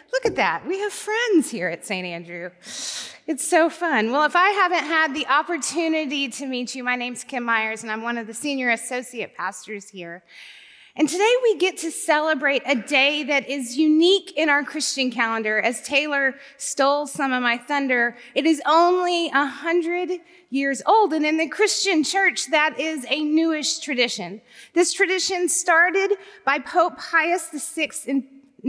Look at that. We have friends here at St. Andrew. It's so fun. Well, if I haven't had the opportunity to meet you, my name's Kim Myers, and I'm one of the senior associate pastors here. And today we get to celebrate a day that is unique in our Christian calendar. As Taylor stole some of my thunder, it is only 100 years old. And in the Christian church, that is a newish tradition. This tradition started by Pope Pius VI in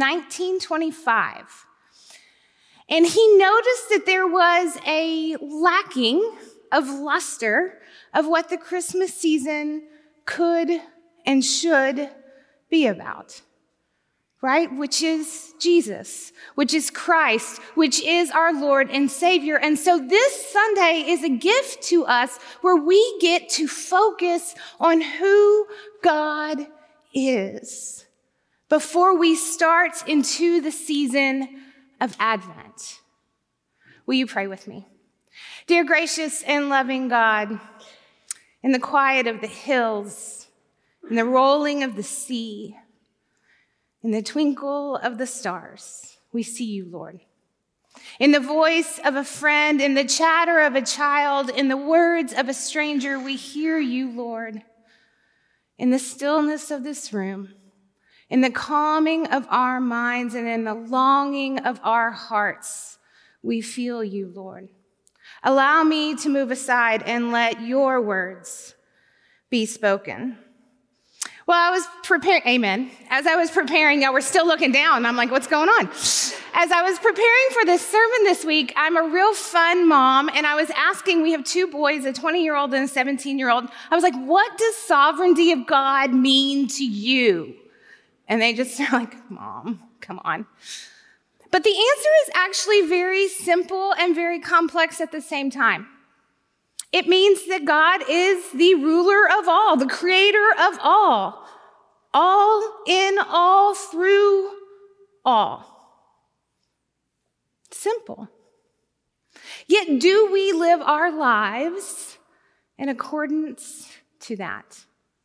1925. And he noticed that there was a lacking of luster of what the Christmas season could and should be about, right? Which is Jesus, which is Christ, which is our Lord and Savior. And so this Sunday is a gift to us where we get to focus on who God is before we start into the season of Advent. Will you pray with me? Dear gracious and loving God, in the quiet of the hills, in the rolling of the sea, in the twinkle of the stars, we see you, Lord. In the voice of a friend, in the chatter of a child, in the words of a stranger, we hear you, Lord. In the stillness of this room, in the calming of our minds, and in the longing of our hearts, we feel you, Lord. Allow me to move aside and let your words be spoken. Well, I was preparing, amen. As I was preparing, y'all were still looking down. I'm like, what's going on? As I was preparing for this sermon this week, I'm a real fun mom, and I was asking, we have two boys, a 20-year-old and a 17-year-old. I was like, what does sovereignty of God mean to you? And they just are like, Mom, come on. But the answer is actually very simple and very complex at the same time. It means that God is the ruler of all, the creator of all in, all through, all. Simple. Yet do we live our lives in accordance to that?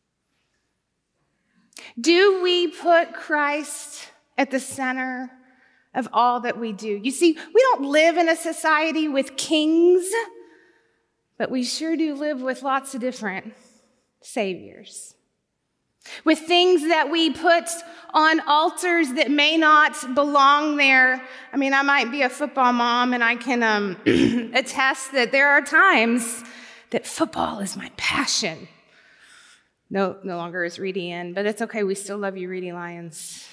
Do we put Christ at the center of all that we do? You see, we don't live in a society with kings, but we sure do live with lots of different saviors. With things that we put on altars that may not belong there. I mean, I might be a football mom, and I can attest that there are times that football is my passion. No longer is Reedy in, but it's okay. We still love you, Reedy Lions.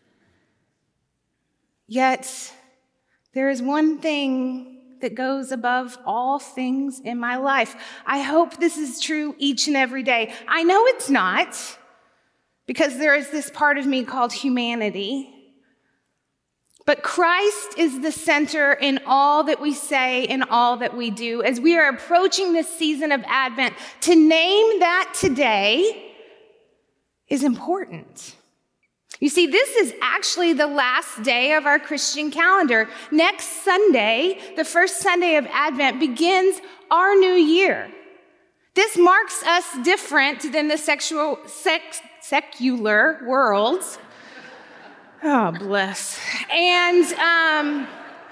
Yet, there is one thing that goes above all things in my life. I hope this is true each and every day. I know it's not, because there is this part of me called humanity. But Christ is the center in all that we say and all that we do. As we are approaching this season of Advent, to name that today is important. You see, this is actually the last day of our Christian calendar. Next Sunday, the first Sunday of Advent, begins our new year. This marks us different than the secular world. Oh, bless. And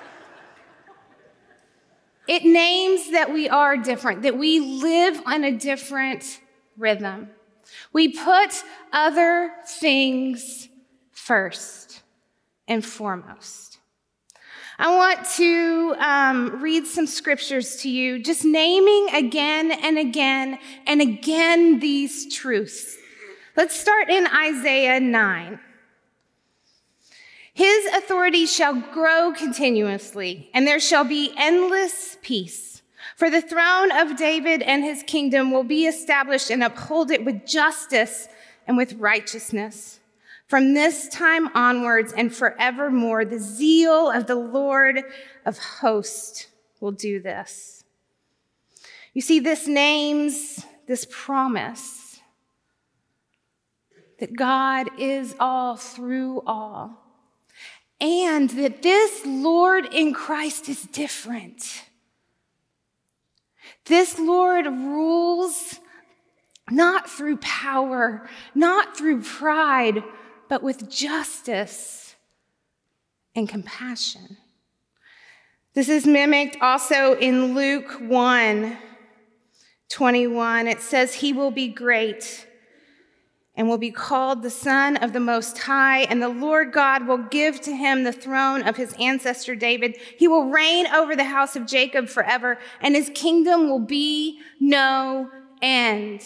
it names that we are different, that we live on a different rhythm. We put other things first and foremost. I want to read some scriptures to you, just naming again and again and again these truths. Let's start in Isaiah 9. His authority shall grow continuously, and there shall be endless peace. For the throne of David and his kingdom will be established and uphold it with justice and with righteousness. From this time onwards and forevermore, the zeal of the Lord of hosts will do this. You see, this names this promise that God is all through all, and that this Lord in Christ is different. This Lord rules not through power, not through pride, but with justice and compassion. This is mimicked also in Luke 1:21. It says, "He will be great and will be called the Son of the Most High, and the Lord God will give to him the throne of his ancestor David. He will reign over the house of Jacob forever, and his kingdom will be no end."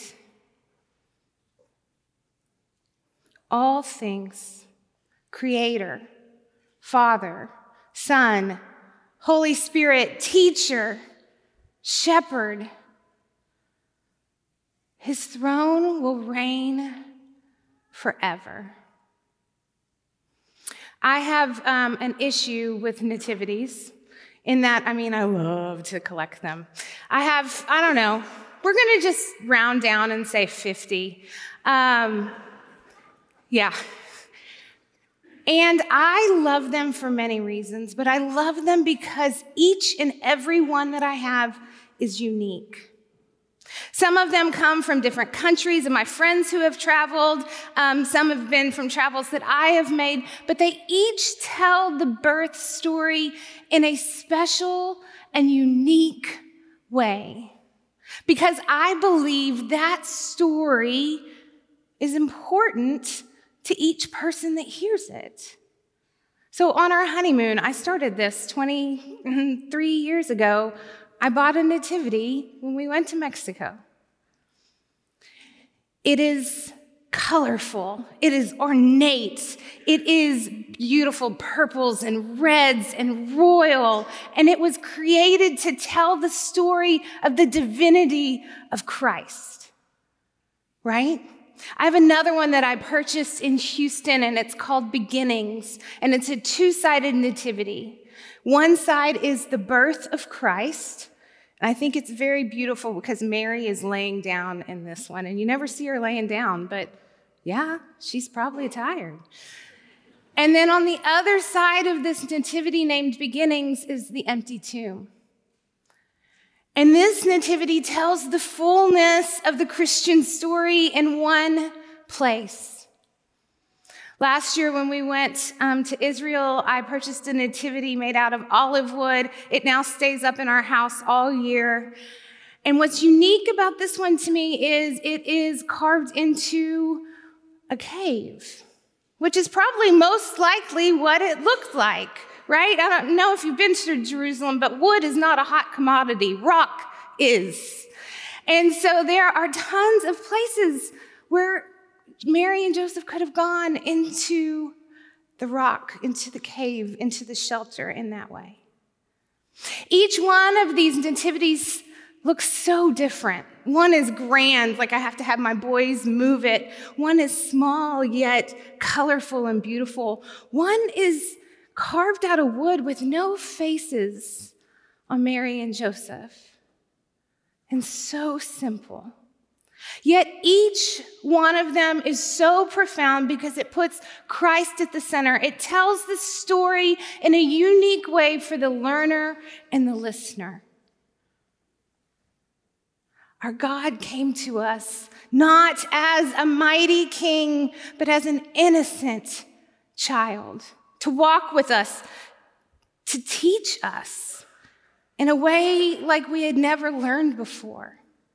All things, Creator, Father, Son, Holy Spirit, Teacher, Shepherd, his throne will reign forever. I have an issue with nativities in that, I love to collect them. we're going to just round down and say 50. Yeah. And I love them for many reasons, but I love them because each and every one that I have is unique. Some of them come from different countries and my friends who have traveled. Some have been from travels that I have made, but they each tell the birth story in a special and unique way. Because I believe that story is important to each person that hears it. So on our honeymoon, I started this 23 years ago. I bought a nativity when we went to Mexico. It is colorful. It is ornate. It is beautiful purples and reds and royal. And it was created to tell the story of the divinity of Christ, right? I have another one that I purchased in Houston, and it's called Beginnings, and it's a two-sided nativity. One side is the birth of Christ, and I think it's very beautiful because Mary is laying down in this one, and you never see her laying down, but yeah, she's probably tired. And then on the other side of this nativity named Beginnings is the empty tomb. And this nativity tells the fullness of the Christian story in one place. Last year when we went to Israel, I purchased a nativity made out of olive wood. It now stays up in our house all year. And what's unique about this one to me is it is carved into a cave, which is probably most likely what it looked like. Right? I don't know if you've been to Jerusalem, but wood is not a hot commodity. Rock is. And so there are tons of places where Mary and Joseph could have gone into the rock, into the cave, into the shelter in that way. Each one of these nativities looks so different. One is grand, like I have to have my boys move it. One is small, yet colorful and beautiful. One is carved out of wood with no faces on Mary and Joseph. And so simple. Yet each one of them is so profound because it puts Christ at the center. It tells the story in a unique way for the learner and the listener. Our God came to us not as a mighty king, but as an innocent child, to walk with us, to teach us in a way like we had never learned before.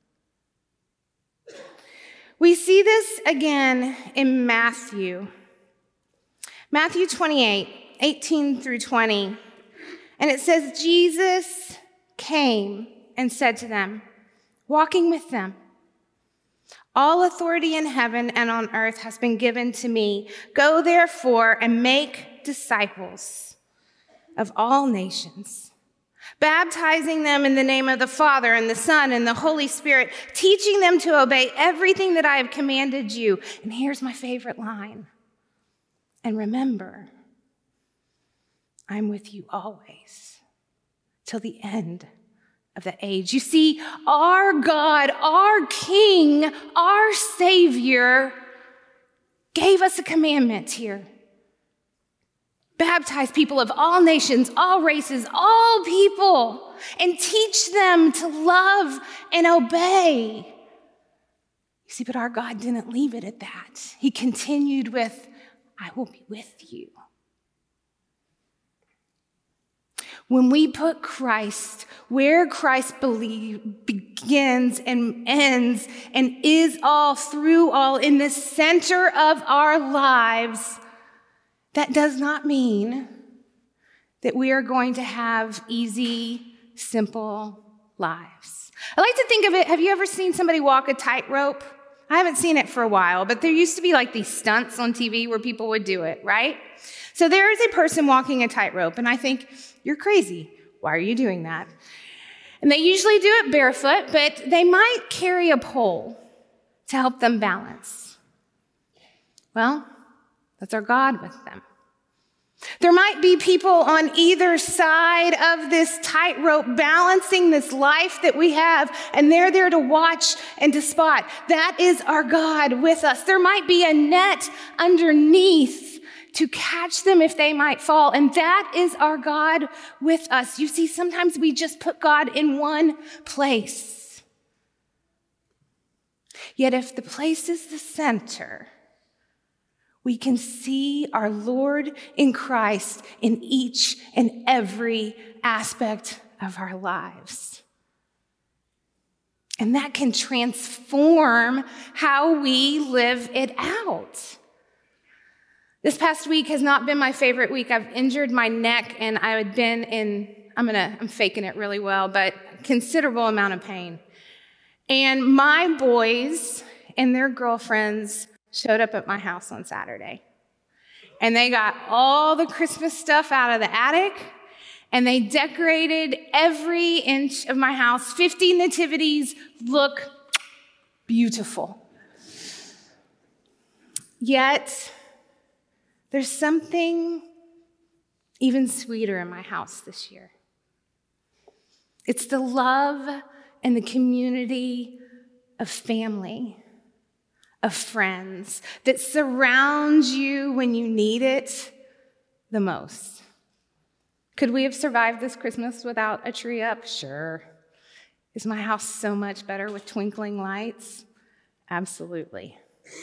We see this again in Matthew 28, 18 through 20. And it says, Jesus came and said to them, walking with them, "All authority in heaven and on earth has been given to me. Go therefore and make disciples of all nations, baptizing them in the name of the Father and the Son and the Holy Spirit, teaching them to obey everything that I have commanded you." And here's my favorite line. "And remember, I'm with you always till the end of the age." You see, our God, our King, our Savior gave us a commandment here. Baptize people of all nations, all races, all people, and teach them to love and obey. You see, but our God didn't leave it at that. He continued with, "I will be with you." When we put Christ where Christ begins and ends and is all through all in the center of our lives, that does not mean that we are going to have easy, simple lives. I like to think of it, have you ever seen somebody walk a tightrope? I haven't seen it for a while, but there used to be like these stunts on TV where people would do it, right? So there is a person walking a tightrope, and I think, you're crazy. Why are you doing that? And they usually do it barefoot, but they might carry a pole to help them balance. Well, that's our God with them. There might be people on either side of this tightrope balancing this life that we have, and they're there to watch and to spot. That is our God with us. There might be a net underneath to catch them if they might fall, and that is our God with us. You see, sometimes we just put God in one place. Yet if the place is the center, we can see our Lord in Christ in each and every aspect of our lives. And that can transform how we live it out. This past week has not been my favorite week. I've injured my neck and I had been in, I'm faking it really well, but considerable amount of pain. And my boys and their girlfriends showed up at my house on Saturday. And they got all the Christmas stuff out of the attic, and they decorated every inch of my house. 50 nativities look beautiful. Yet, there's something even sweeter in my house this year. It's the love and the community of family, of friends that surround you when you need it the most. Could we have survived this Christmas without a tree up? Sure. Is my house so much better with twinkling lights? Absolutely.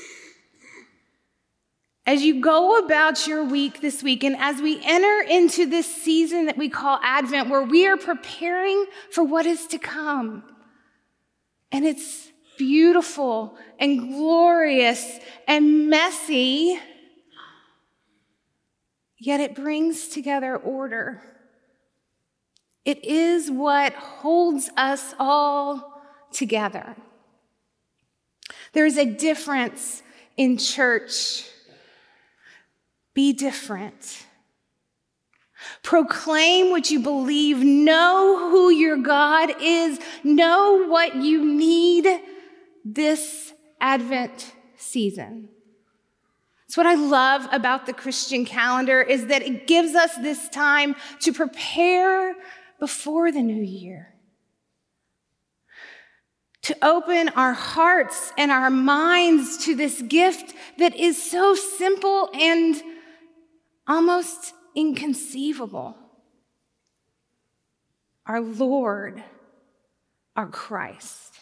As you go about your week this week, and as we enter into this season that we call Advent, where we are preparing for what is to come, and it's beautiful and glorious and messy, yet it brings together order. It is what holds us all together. There's a difference in church. Be different. Proclaim what you believe. Know who your God is. Know what you need this Advent season. It's what I love about the Christian calendar is that it gives us this time to prepare before the new year. To open our hearts and our minds to this gift that is so simple and almost inconceivable. Our Lord, our Christ.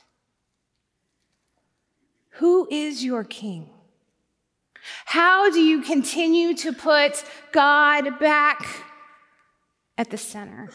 Who is your King? How do you continue to put God back at the center?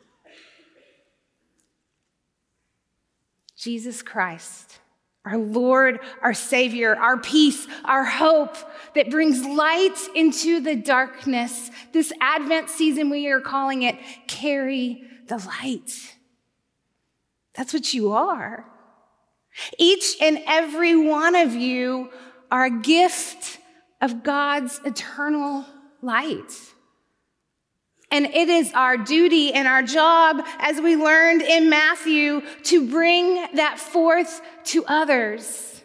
Jesus Christ, our Lord, our Savior, our peace, our hope that brings light into the darkness. This Advent season, we are calling it Carry the Light. That's what you are. Each and every one of you are a gift of God's eternal light. And it is our duty and our job, as we learned in Matthew, to bring that forth to others.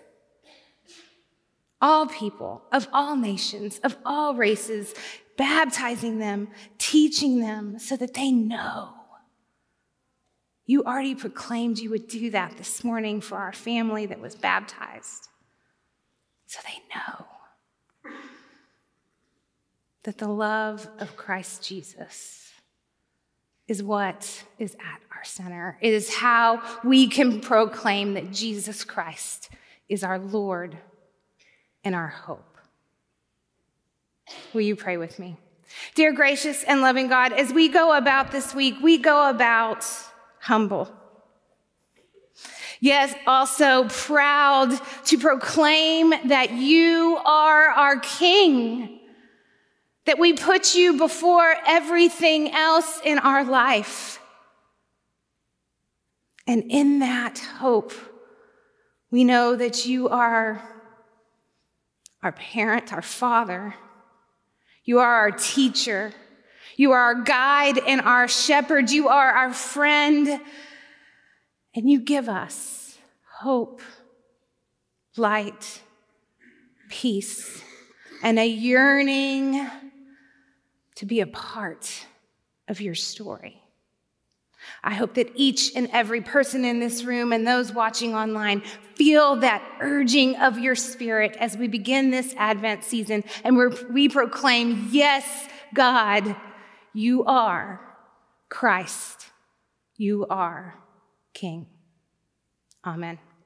All people, of all nations, of all races, baptizing them, teaching them so that they know. You already proclaimed you would do that this morning for our family that was baptized. So they know that the love of Christ Jesus is what is at our center. It is how we can proclaim that Jesus Christ is our Lord and our hope. Will you pray with me? Dear gracious and loving God, as we go about this week, we go about humble. Yes, also proud to proclaim that you are our King, that we put you before everything else in our life. And in that hope, we know that you are our parent, our Father. You are our teacher. You are our guide and our shepherd. You are our friend. And you give us hope, light, peace, and a yearning to be a part of your story. I hope that each and every person in this room and those watching online feel that urging of your Spirit as we begin this Advent season and we proclaim, yes, God, you are Christ. You are King. Amen.